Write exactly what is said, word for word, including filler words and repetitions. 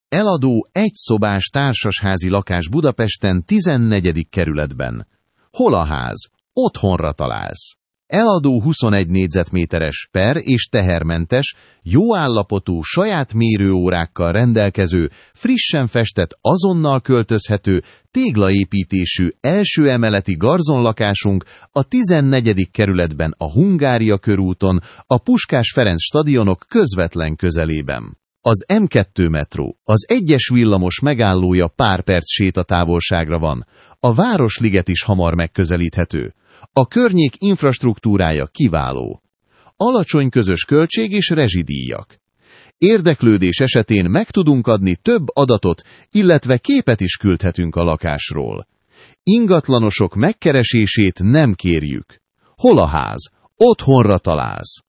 Eladó egyszobás társasházi lakás Budapesten tizennegyedik kerületben. Hol a ház? Otthonra találsz. Eladó huszonegy négyzetméteres, per- és tehermentes, jó állapotú, saját mérőórákkal rendelkező, frissen festett, azonnal költözhető, téglaépítésű első emeleti garzonlakásunk a tizennegyedik kerületben a Hungária körúton, a Puskás Ferenc stadionok közvetlen közelében. Az em kettő metró, az egyes villamos megállója pár perc sétatávolságra van, a Városliget is hamar megközelíthető. A környék infrastruktúrája kiváló. Alacsony közös költség és rezsidíjak. Érdeklődés esetén meg tudunk adni több adatot, illetve képet is küldhetünk a lakásról. Ingatlanosok megkeresését nem kérjük. Hol a ház? Otthonra találsz.